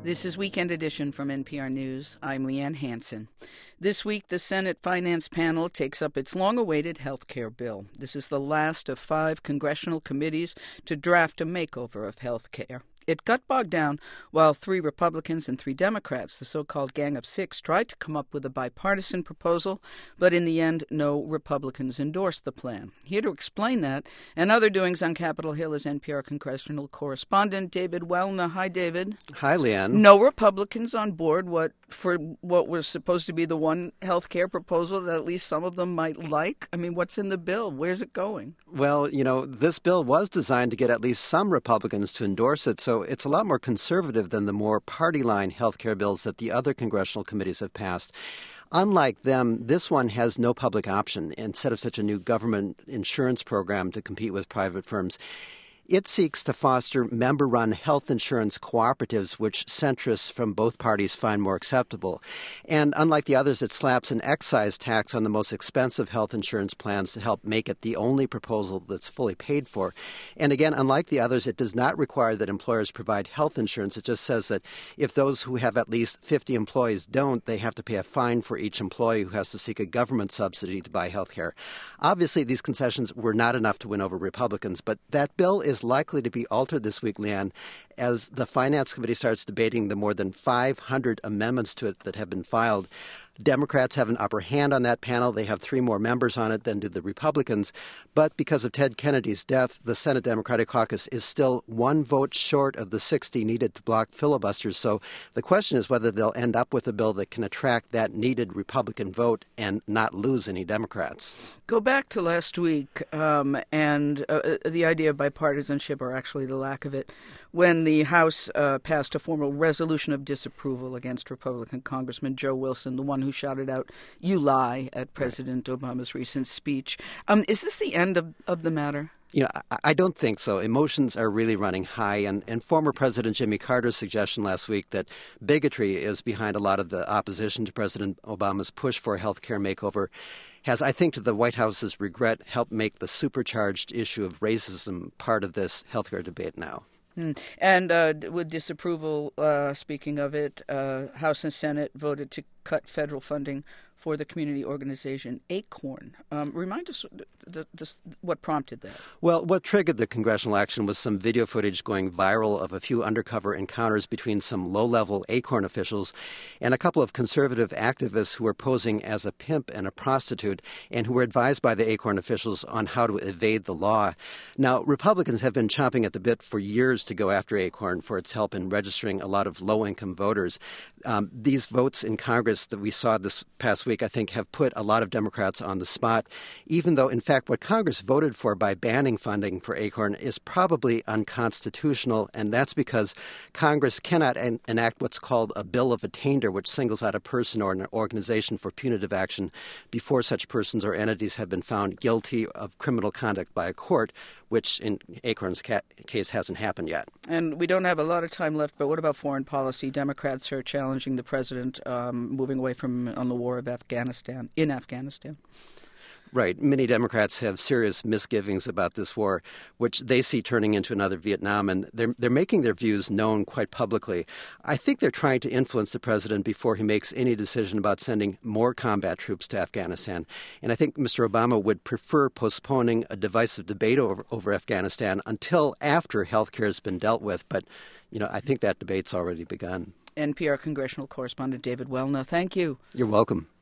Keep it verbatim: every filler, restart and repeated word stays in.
This is Weekend Edition from N P R News. I'm Leanne Hansen. This week, the Senate Finance Panel takes up its long-awaited health care bill. This is the last of five congressional committees to draft a makeover of health care. It got bogged down while three Republicans and three Democrats, the so-called Gang of Six, tried to come up with a bipartisan proposal, but in the end, no Republicans endorsed the plan. Here to explain that and other doings on Capitol Hill is N P R congressional correspondent David Welna. Hi, David. Hi, Leanne. No Republicans on board what for what was supposed to be the one health care proposal that at least some of them might like? I mean, what's in the bill? Where's it going? Well, you know, this bill was designed to get at least some Republicans to endorse it, so it's a lot more conservative than the more party-line health care bills that the other congressional committees have passed. Unlike them, this one has no public option. Instead of such a new government insurance program to compete with private firms, it seeks to foster member-run health insurance cooperatives, which centrists from both parties find more acceptable. And unlike the others, it slaps an excise tax on the most expensive health insurance plans to help make it the only proposal that's fully paid for. And again, unlike the others, it does not require that employers provide health insurance. It just says that if those who have at least fifty employees don't, they have to pay a fine for each employee who has to seek a government subsidy to buy health care. Obviously, these concessions were not enough to win over Republicans, but that bill is likely to be altered this week, Leanne, as the Finance Committee starts debating the more than five hundred amendments to it that have been filed. Democrats have an upper hand on that panel. They have three more members on it than do the Republicans. But because of Ted Kennedy's death, the Senate Democratic Caucus is still one vote short of the sixty needed to block filibusters. So the question is whether they'll end up with a bill that can attract that needed Republican vote and not lose any Democrats. Go back to last week um, and uh, the idea of bipartisanship, or actually the lack of it, when the House uh, passed a formal resolution of disapproval against Republican Congressman Joe Wilson, the one who shouted out, "You lie," at President right. Obama's recent speech. Um, is this the end of, of the matter? You know, I, I don't think so. Emotions are really running high, and, and former President Jimmy Carter's suggestion last week that bigotry is behind a lot of the opposition to President Obama's push for a health care makeover has, I think, to the White House's regret, helped make the supercharged issue of racism part of this health care debate now. Hmm. And uh, with disapproval, uh, speaking of it, uh, House and Senate voted to cut federal funding for the community organization ACORN. Um, remind us the, the, what prompted that. Well, what triggered the congressional action was some video footage going viral of a few undercover encounters between some low-level ACORN officials and a couple of conservative activists who were posing as a pimp and a prostitute and who were advised by the ACORN officials on how to evade the law. Now, Republicans have been chomping at the bit for years to go after ACORN for its help in registering a lot of low-income voters. Um, these votes in Congress that we saw this past week, I think, have put a lot of Democrats on the spot, even though, in fact, what Congress voted for by banning funding for ACORN is probably unconstitutional, and that's because Congress cannot en- enact what's called a bill of attainder, which singles out a person or an organization for punitive action before such persons or entities have been found guilty of criminal conduct by a court, which in ACORN's ca- case hasn't happened yet. And we don't have a lot of time left, but what about foreign policy? Democrats are challenging the president, um, moving away from on the war of Afghanistan, in Afghanistan. Right. Many Democrats have serious misgivings about this war, which they see turning into another Vietnam, and they're, they're making their views known quite publicly. I think they're trying to influence the president before he makes any decision about sending more combat troops to Afghanistan. And I think Mister Obama would prefer postponing a divisive debate over, over Afghanistan until after health care has been dealt with. But, you know, I think that debate's already begun. N P R congressional correspondent David Welna, thank you. You're welcome.